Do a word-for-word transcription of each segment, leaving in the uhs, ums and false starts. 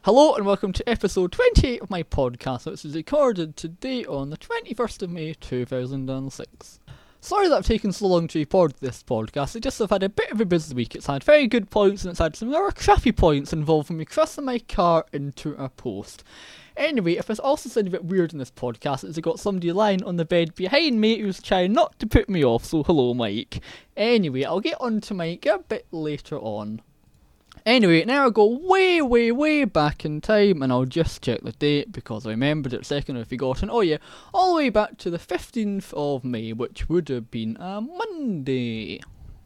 Hello and welcome to episode twenty of my podcast, which is recorded today on the twenty-first of May two thousand six. Sorry that I've taken so long to record this podcast, I just have had a bit of a busy week. It's had very good points and it's had some rather crappy points involving me crossing my car into a post. Anyway, if it's also sounded a bit weird in this podcast, is I got somebody lying on the bed behind me who's trying not to put me off, so hello Mike. Anyway, I'll get on to Mike a bit later on. Anyway, now I'll go way, way, way back in time, and I'll just check the date, because I remembered it a second I've forgotten. Oh yeah, all the way back to the fifteenth of May, which would have been a Monday.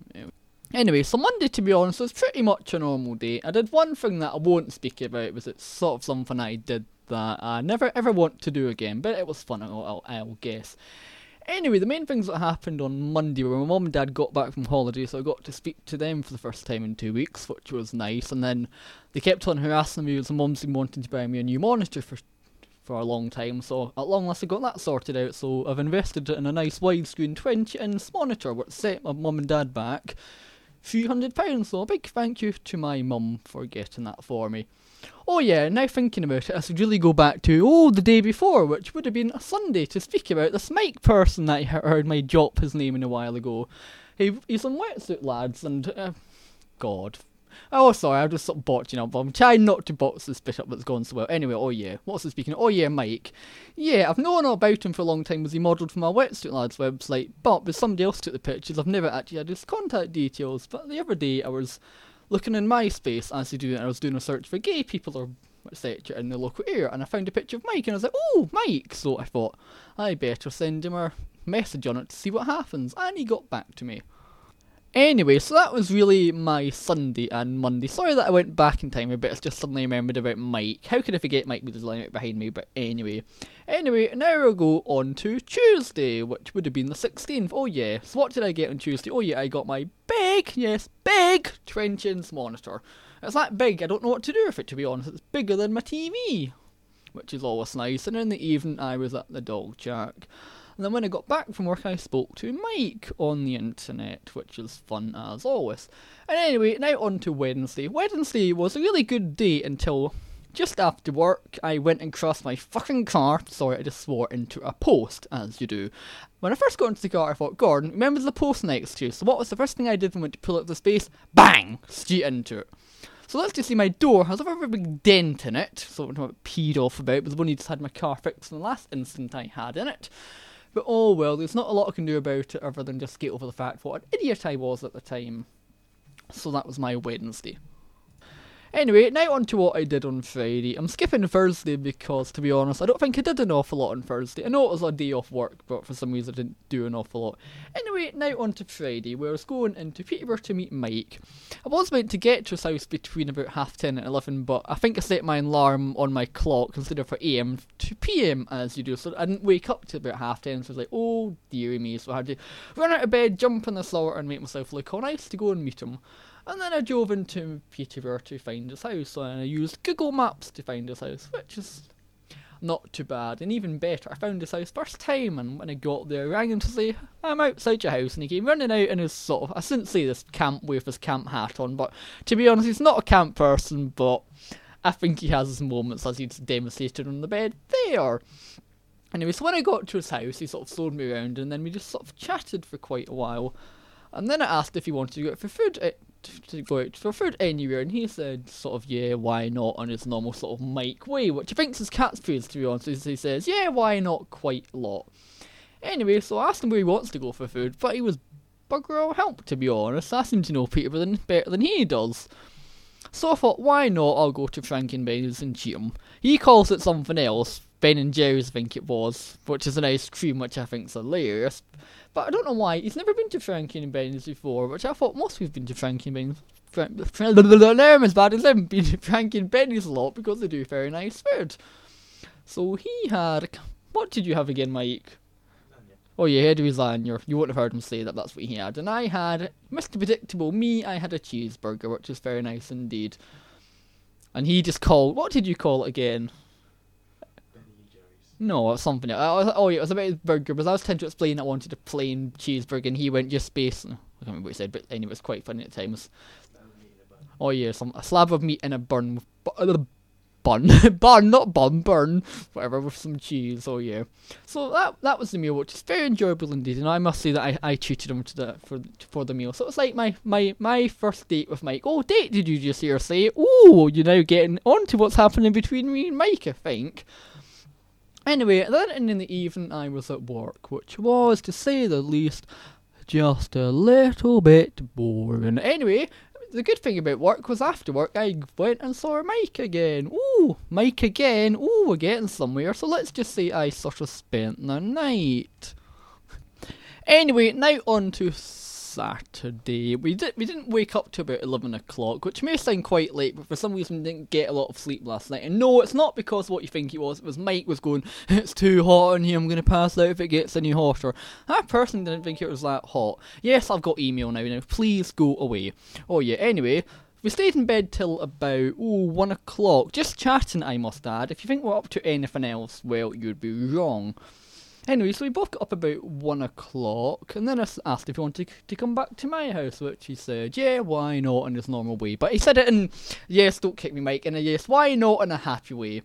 Anyway, so Monday, to be honest, was pretty much a normal day. I did one thing that I won't speak about, was it's sort of something I did that I never ever want to do again, but it was fun, I'll, I'll, I'll guess. Anyway, the main things that happened on Monday were my mum and dad got back from holiday, so I got to speak to them for the first time in two weeks, which was nice. And then they kept on harassing me as my mum's been wanting to buy me a new monitor for for a long time, so at long last I got that sorted out. So I've invested in a nice widescreen twenty inch monitor, which set my mum and dad back three hundred pounds, so a big thank you to my mum for getting that for me. Oh yeah, now thinking about it, I should really go back to, oh, the day before, which would have been a Sunday, to speak about this Mike person that I heard my drop his name in a while ago. He, he's on Wetsuit Lads, and, uh, God. Oh, sorry, I'm just sort of botching up, but I'm trying not to botch this bit up that's gone so well. Anyway, oh yeah, what's he speaking of? Oh yeah, Mike. Yeah, I've known all about him for a long time, as he modelled for my Wetsuit Lads website, but with somebody else took the pictures, I've never actually had his contact details. But the other day, I was looking in MySpace, as you do, and I was doing a search for gay people or et cetera in the local area, and I found a picture of Mike, and I was like, oh, Mike! So I thought, I better send him a message on it to see what happens, and he got back to me. Anyway, so that was really my Sunday and Monday. Sorry that I went back in time a bit, I just suddenly remembered about Mike. How could I forget Mike was lying right behind me, but anyway. Anyway, now we'll go on to Tuesday, which would have been the sixteenth. Oh yeah, so what did I get on Tuesday? Oh yeah, I got my big, yes, big trench inch monitor. It's that big, I don't know what to do with it, to be honest. It's bigger than my T V, which is always nice. And in the evening, I was at the dog track. And then when I got back from work, I spoke to Mike on the internet, which is fun as always. And anyway, now on to Wednesday. Wednesday was a really good day until just after work, I went and crossed my fucking car, sorry, I just swore, into a post, as you do. When I first got into the car, I thought, Gordon, remember the post next to you? So what was the first thing I did when I went to pull up the space? Bang! Straight into it. So let's just see, my door has a very big dent in it, so I don't know what I peed off about, but the one you just had my car fixed in the last instant I had in it. But oh well, there's not a lot I can do about it other than just get over the fact what an idiot I was at the time. So that was my Wednesday. Anyway, now on to what I did on Friday. I'm skipping Thursday because, to be honest, I don't think I did an awful lot on Thursday. I know it was a day off work, but for some reason I didn't do an awful lot. Anyway, now on to Friday, where I was going into Peterborough to meet Mike. I was meant to get to his house between about half ten and eleven, but I think I set my alarm on my clock instead of for A M to P M, as you do, so I didn't wake up to about half ten, so I was like, oh dearie me, so I had to run out of bed, jump in the stroller, and make myself look all nice to go and meet him. And then I drove into Peterborough to find his house, and I used Google Maps to find his house, which is not too bad. And even better, I found his house first time, and when I got there, I rang him to say, I'm outside your house, and he came running out in his sort of, I shouldn't say this camp with his camp hat on, but to be honest, he's not a camp person, but I think he has his moments, as he's demonstrated on the bed there. Anyway, so when I got to his house, he sort of showed me around, and then we just sort of chatted for quite a while. And then I asked if he wanted to go out for food, uh, to go out for food anywhere, and he said sort of, yeah, why not, on his normal sort of Mike way, which I think's his catchphrase, to be honest. He says, yeah, why not, quite a lot. Anyway, so I asked him where he wants to go for food, but he was bugger all help, to be honest. I seem to know Peterborough than, better than he does. So I thought, why not, I'll go to Frank and Benny's and Cheatham. He calls it something else, Ben and Jerry's I think it was, which is an ice cream, which I think's hilarious. But I don't know why, he's never been to Frankie and Benny's before, which I thought most we've been to Frankie and Benny's. Frank, I'm as bad as him, been to Frankie and Benny's a lot because they do very nice food. So he had, what did you have again, Mike? Lasagna. Oh yeah, he had lasagna. You wouldn't have heard him say that, that's what he had. And I had, Mister Predictable Me, I had a cheeseburger, which is very nice indeed. And he just called, what did you call it again? No, it's something else. Oh yeah, it was about his burger, but I was trying to explain I wanted a plain cheeseburger, and he went just space. I can't remember what he said, but anyway, it was quite funny at times. Oh yeah, some a slab of meat in a bun with bu- bun, bun, not bun, burn, whatever, with some cheese. Oh yeah. So that that was the meal, which is very enjoyable indeed, and I must say that I, I treated him to the for for the meal. So it was like my my my first date with Mike. Oh, date? Did you just hear say? Oh, you're now getting on to what's happening between me and Mike, I think. Anyway, then in the evening I was at work, which was, to say the least, just a little bit boring. Anyway, the good thing about work was after work I went and saw Mike again. Ooh, Mike again. Ooh, we're getting somewhere. So let's just say I sort of spent the night. Anyway, now on to Saturday. We, did, we didn't wake up till about eleven o'clock, which may sound quite late, but for some reason we didn't get a lot of sleep last night. And no, it's not because of what you think it was. It was Mike was going, it's too hot in here, I'm going to pass out if it gets any hotter. I personally didn't think it was that hot. Yes, I've got email now, now please go away. Oh yeah, anyway, we stayed in bed till about, oh, one o'clock. Just chatting, I must add. If you think we're up to anything else, well, you'd be wrong. Anyway, so we both got up about one o'clock, and then I asked if he wanted to come back to my house, which he said, yeah, why not, in his normal way. But he said it in, yes, don't kick me, Mike, in a yes, why not, in a happy way.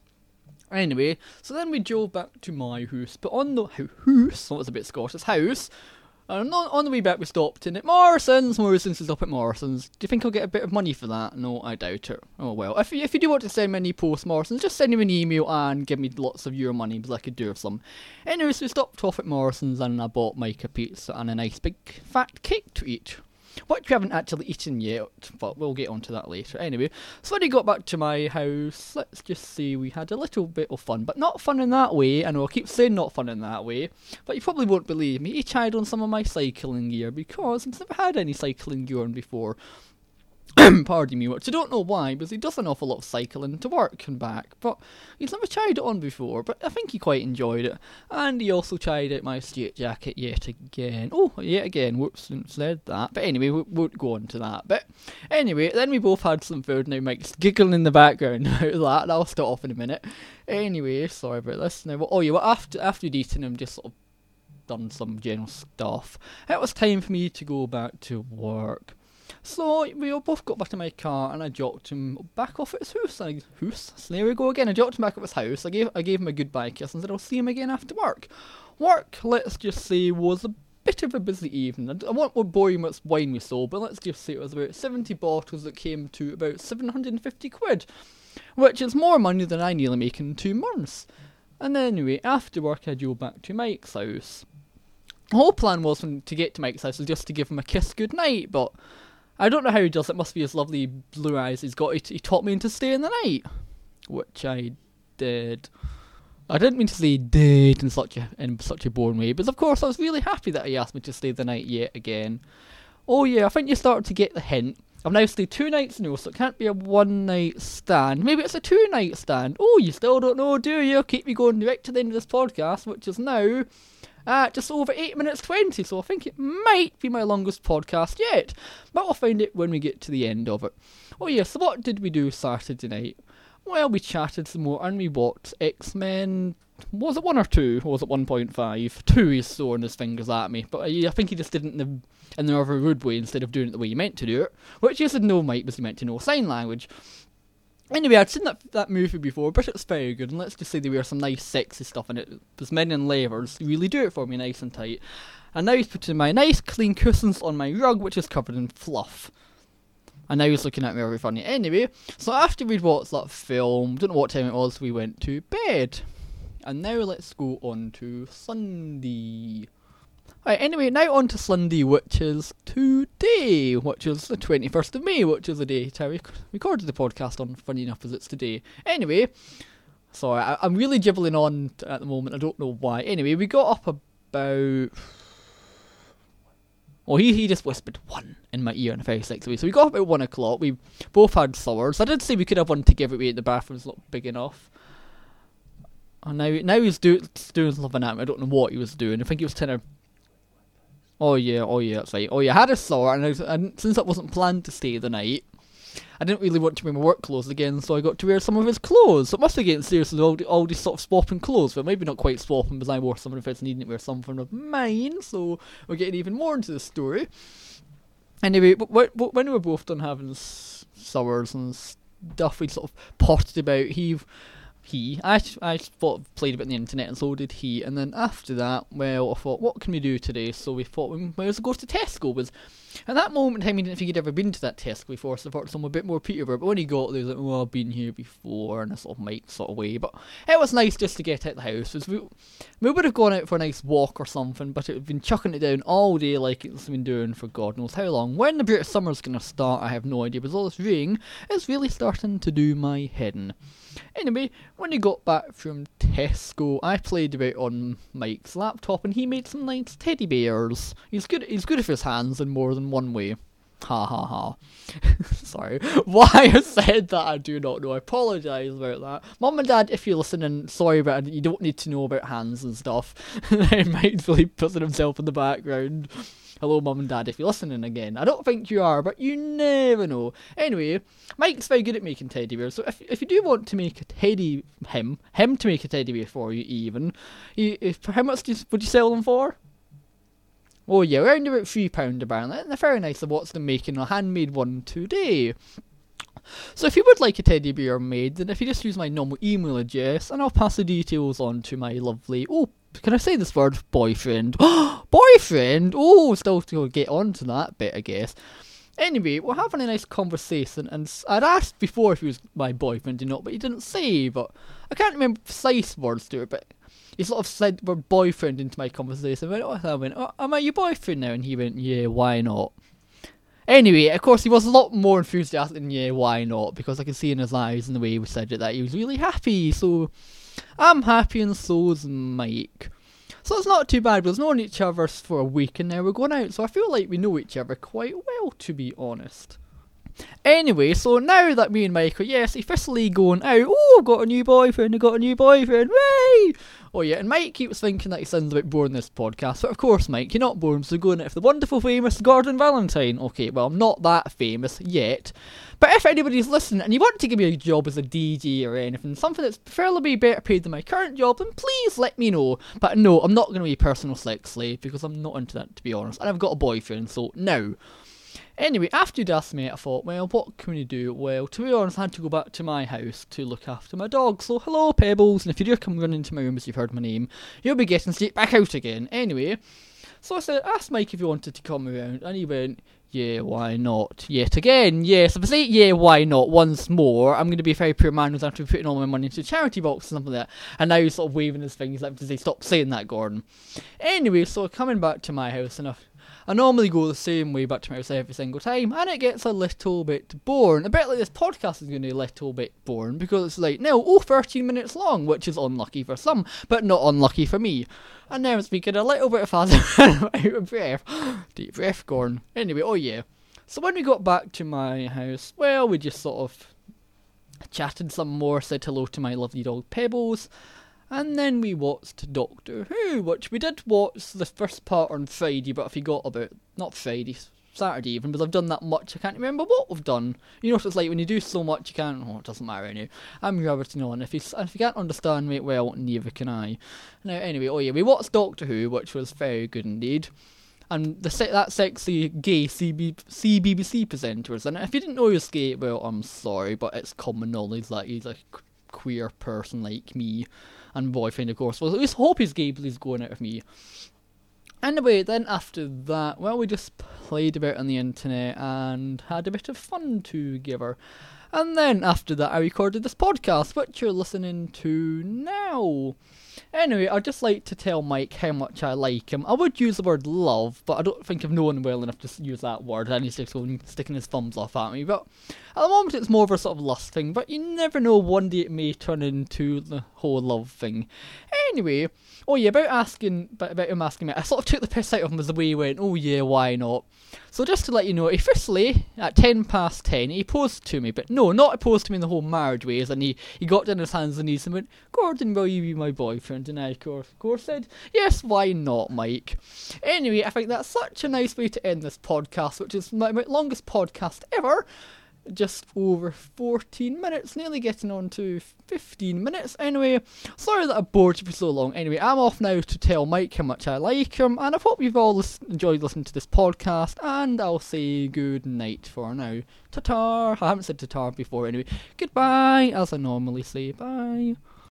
Anyway, so then we drove back to my house, but on the house, so it's a bit Scottish, house, and on, on the way back we stopped in at Morrison's. Morrison's is up at Morrison's. Do you think I'll get a bit of money for that? No, I doubt it. Oh well, if you, if you do want to send me any post Morrison's, just send me an email and give me lots of your money, because I could do with some. Anyway, so we stopped off at Morrison's and I bought Mike a pizza and a nice big fat cake to eat, which we haven't actually eaten yet, but we'll get onto that later. Anyway, so when I got back to my house, let's just say we had a little bit of fun, but not fun in that way. I know I keep saying not fun in that way, but you probably won't believe me. He tried on some of my cycling gear, because I've never had any cycling gear on before. Pardon me, which I don't know why, because he does an awful lot of cycling to work and back, but he's never tried it on before, but I think he quite enjoyed it. And he also tried out my straight jacket yet again. Oh, yet again, whoops, said that. But anyway, we won't go on to that. But anyway, then we both had some food. Now Mike's giggling in the background about that, and I'll start off in a minute. Anyway, sorry about this. Now, oh yeah, well, after, after we'd eaten him, just sort of done some general stuff, it was time for me to go back to work. So we all both got back to my car and I dropped him back off at his house. I, house? So there we go again. I dropped him back at his house. I gave I gave him a goodbye kiss and said I'll see him again after work. Work, let's just say, was a bit of a busy evening. I won't bore you much wine we sold, but let's just say it was about seventy bottles that came to about seven hundred fifty quid, which is more money than I nearly make in two months. And then anyway, after work I drove back to Mike's house. The whole plan was when, to get to Mike's house was just to give him a kiss goodnight, but I don't know how he does it. Must be his lovely blue eyes he's got. He, t- he taught me to stay in the night, which I did. I didn't mean to say did in such a in such a boring way, but of course I was really happy that he asked me to stay the night yet again. Oh yeah, I think you started to get the hint. I've now stayed two nights in a row, so it can't be a one night stand. Maybe it's a two night stand. Oh, you still don't know, do you? Keep me going direct to the end of this podcast, which is now Uh, just over eight minutes twenty, so I think it might be my longest podcast yet. But we'll find it when we get to the end of it. Oh yeah, so what did we do Saturday night? Well, we chatted some more and we watched X-Men. Was it one or two? Or was it one point five? Two, he's throwing his fingers at me. But I, I think he just did it in the, in the other rude way instead of doing it the way he meant to do it. Which is no Mike, because he meant to know sign language. Anyway, I'd seen that that movie before, but it's very good, and let's just say there were some nice sexy stuff in it. There's men in layers, really do it for me nice and tight. And now he's putting my nice clean cushions on my rug, which is covered in fluff. And now he's looking at me very funny. Anyway, so after we'd watched that film, don't know what time it was, we went to bed. And now let's go on to Sunday. Right, anyway, now on to Sunday, which is today, which is the twenty-first of May, which is the day I rec- recorded the podcast on, funny enough as it's today. Anyway, sorry, I- I'm really gibbling on at the moment, I don't know why. Anyway, we got up about... Well, he, he just whispered one in my ear in a very sexy way. So we got up at one o'clock, we both had sours. I did say we could have one together, we ate the bathroom's not big enough. And now, now he's do- doing something at me, I don't know what he was doing, I think he was trying to... Oh yeah, oh yeah, that's right. Oh yeah, I had a sour, and, I was, and since I wasn't planned to stay the night, I didn't really want to wear my work clothes again, so I got to wear some of his clothes. So it must have getting serious with all, the, all these sort of swapping clothes, but maybe not quite swapping, because I wore some of his and he didn't wear something of mine, so we're getting even more into the story. Anyway, but when we were both done having s- sours and stuff we sort of potted about. He, he, I, I thought played a bit on the internet, and so did he. And then after that, well, I thought, what can we do today? So we thought we might as well go to Tesco. Was at that moment in time, he didn't think he'd ever been to that Tesco before, so I thought something a bit more Peterborough. But when he got there, he was like, oh, I've been here before, in a sort of Mike sort of way. But it was nice just to get out the house. We, we would have gone out for a nice walk or something, but it had been chucking it down all day like it's been doing for God knows how long. When the British summer's going to start, I have no idea, because all this rain is really starting to do my head in. Anyway, when he got back from Tesco, I played about on Mike's laptop, and he made some nice teddy bears. He's good. He's good with his hands in more than one way. Ha ha ha. Sorry. Why I said that, I do not know. I apologise about that. Mum and Dad, if you're listening, sorry, but you don't need to know about hands and stuff. Mike's really putting himself in the background. Hello, Mum and Dad, if you're listening again. I don't think you are, but you never know. Anyway, Mike's very good at making teddy bears, so if if you do want to make a teddy, him, him to make a teddy bear for you even, you, if, how much do you, would you sell them for? Oh yeah, around about three pounds apparently, and they're very nice. I watched them making a handmade one today. So if you would like a teddy bear made, then if you just use my normal email address, and I'll pass the details on to my lovely, oh, can I say this word? Boyfriend. Boyfriend? Oh, still to get on to that bit, I guess. Anyway, we're having a nice conversation, and I'd asked before if he was my boyfriend or not, but he didn't say, but I can't remember precise words to it, but he sort of said the word boyfriend into my conversation. I went, oh, I went, oh, am I your boyfriend now? And he went, yeah, why not? Anyway, of course, he was a lot more enthusiastic than yeah, why not, because I could see in his eyes and the way he said it that he was really happy, so I'm happy and so's Mike. So it's not too bad. We've known each other for a week and now we're going out, so I feel like we know each other quite well, to be honest. Anyway, so now that me and Mike are, yes, officially going out, oh, I've got a new boyfriend, I've got a new boyfriend, way! Oh yeah, and Mike keeps thinking that he sounds a bit boring in this podcast, but of course, Mike, you're not boring, so going out with the wonderful, famous Gordon Valentine. Okay, well, I'm not that famous yet, but if anybody's listening and you want to give me a job as a D J or anything, something that's preferably better paid than my current job, then please let me know. But no, I'm not going to be a personal sex slave, because I'm not into that, to be honest, and I've got a boyfriend, so no. Anyway, after you'd asked me, I thought, well, what can we do? Well, to be honest, I had to go back to my house to look after my dog. So, hello, Pebbles, and if you do come running into my room as you've heard my name, you'll be getting straight back out again. Anyway, so I said, asked Mike if he wanted to come around, and he went, yeah, why not? Yet again, yes, if I say yeah, why not once more, I'm going to be a very poor man who's after putting all my money into a charity box or something like that. And now he's sort of waving his fingers like to say, stop saying that, Gordon. Anyway, so coming back to my house, and I I normally go the same way back to my house every single time, and it gets a little bit boring. A bit like this podcast is going to be a little bit boring, because it's like, now, oh, thirteen minutes long, which is unlucky for some, but not unlucky for me. And now I'm speaking a little bit faster, out of breath. Deep breath, Gordon. Anyway, oh yeah. So when we got back to my house, well, we just sort of chatted some more, said hello to my lovely dog Pebbles, and then we watched Doctor Who, which we did watch the first part on Friday, but I forgot about, not Friday, Saturday even, because I've done that much, I can't remember what we've done. You know what it's like, when you do so much, you can't, oh, it doesn't matter anyway. I'm Robertson on, if you, if you can't understand me, well, neither can I. Now, anyway, oh yeah, we watched Doctor Who, which was very good indeed. And the that sexy gay C B C presenters, and if you didn't know he was gay, well, I'm sorry, but it's common knowledge that he's a queer person like me. And boyfriend, of course. Well, at least hope he's gay, but he's going out with me. Anyway, then after that, well, we just played about on the internet and had a bit of fun together. And then after that, I recorded this podcast, which you're listening to now. Anyway, I'd just like to tell Mike how much I like him. I would use the word love, but I don't think I've known him well enough to use that word. And he's just sticking his thumbs off at me. But at the moment, it's more of a sort of lust thing. But you never know, one day it may turn into the whole love thing. Anyway, oh yeah, about asking, about him asking me, I sort of took the piss out of him as the way he went, oh yeah, why not? So just to let you know, officially, at ten past ten, he posed to me, but no, not posed to me in the whole marriage ways, and he, he got down his hands and knees and went, Gordon, will you be my boyfriend? And I, of course, of course said, yes, why not, Mike? Anyway, I think that's such a nice way to end this podcast, which is my, my longest podcast ever. just over fourteen minutes, nearly getting on to fifteen minutes. Anyway, sorry that I bored you for so long. Anyway, I'm off now to tell Mike how much I like him, and I hope you've all lis- enjoyed listening to this podcast, and I'll say good night for now. Ta-ta! I haven't said ta-ta before anyway. Goodbye, as I normally say. Bye.